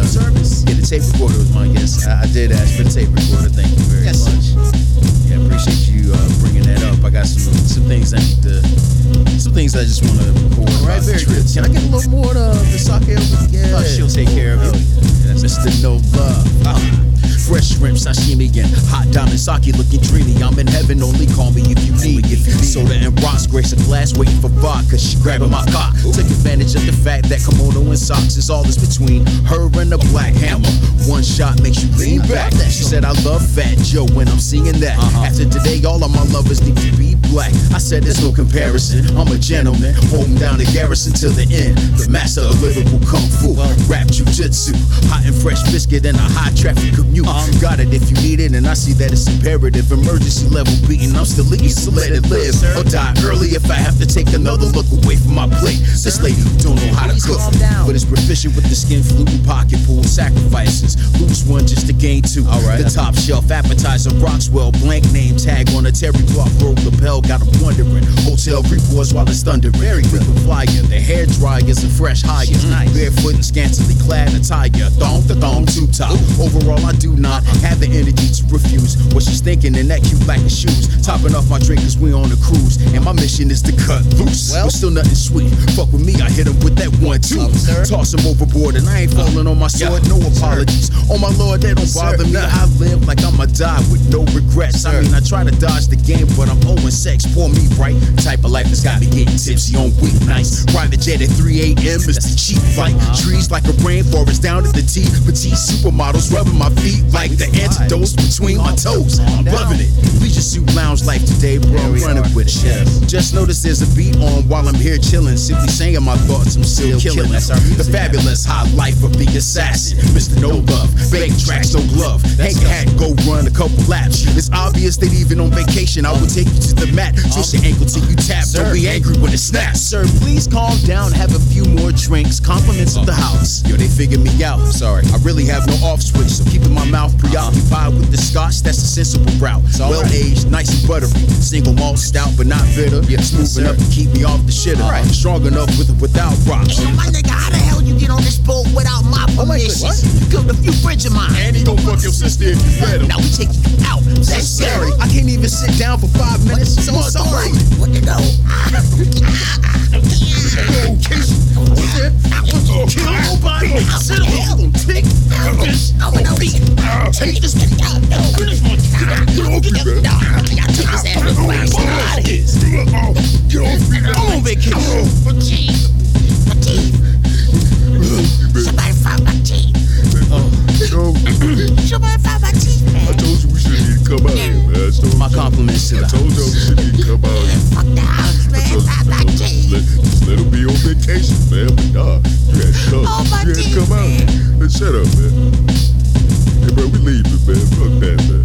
service? Yeah, the tape recorder was my guess. I did ask for the tape recorder. Thank you very much. Yeah, appreciate you bringing that up. I got some things I need to, some things I just want to record. All right, very good. Can I get a little more of the sake? Yeah. Oh, she'll take care of you. Mr. No Love. Fresh shrimp, sashimi, and hot diamond sake looking dreamy. I'm in heaven, only call me if you need. Soda and rocks, grace a glass, waiting for vodka. She grabbing my cock. Took advantage of the fact that kimono and socks is all that's between her and the black hammer. One shot makes you lean back. She said, I love Fat Joe when I'm singing that. After today, all of my lovers need to be black. I said, there's no comparison. I'm a gentleman, holding down the garrison till the end. The master of lyrical kung fu, rap jujitsu, hot and fresh biscuit and a high traffic commute. Got it if you need it, and I see that it's imperative. Emergency level beating, I'm still eating, so let it live. Or die early if I have to take another look away from my plate. This lady who don't know how to cook, but is proficient with the skin, flute, and pocket pool sacrifices. Lose one just to gain two. The top shelf appetizer, Roxwell, blank name tag on a terry cloth roll lapel. Got 'em wondering. Hotel reports while it's thundering. Very frequent flyer. The hair dryer is a fresh hire. Barefoot and scantily clad attire. Thong the thong too top. Overall, I do not have the energy to refuse what she's thinking in that cute black shoes. Topping off my drink cause we on a cruise, and my mission is to cut loose. But still nothing sweet. Fuck with me, I hit him with that 1-2. Toss him overboard, and I ain't falling on my sword. No apologies. Oh my lord, that don't bother me. I live like I'ma die with no regrets. I mean, I try to dodge the game, but I'm owing sex. Pour me right. Type of life that's got me getting tipsy on weeknights. Private jet at 3 a.m. is the cheap flight. Trees like a rainforest down at the T. Petite supermodels rubbing my feet like the antidotes between my toes. I'm loving it. Leisure suit lounge life today, bro. I'm running with it. Just notice there's a beat on while I'm here chilling. Simply saying my thoughts, I'm still killing. The fabulous high life of the assassin, Mr. No Love. Bank tracks, no glove. Hang a hat, go run a couple laps. It's obvious that even on vacation, I will take you to the mat. Twist your ankle till you tap. Don't be angry when it snaps. Sir, please calm down. Have a few more drinks. Compliments of the house. Yo, they figured me out. Sorry, I really have no off switch, so keeping my mouth preoccupied with the scotch. That's a sensible route. Well aged, nice and buttery. Single malt stout, but not bitter. Smooth enough to keep me off the shitter. Strong enough with or without rocks. Hey, my nigga, how the hell you get on this boat without my permission? You killed a few friends of mine. And he gon' fuck your sister if you let him. Now we take you out. That's scary. I can't even sit down for 5 minutes. So sorry. What the hell? Kill nobody. Sit on tick. Take this thing out. Finish my Get off me, man. I'm on vacation. My teeth. Somebody found my teeth. Somebody found my teeth, man. I told you we shouldn't need to come out here, man. My compliments to the I told you we shouldn't need to come out here. Fuck the house, man. Found my teeth. Just let him be on vacation, man. But nah, you had to come. Oh, my You had to teeth, come out. man. Hey, shut up, man. Hey, bro, we leaving, man. Fuck that, man.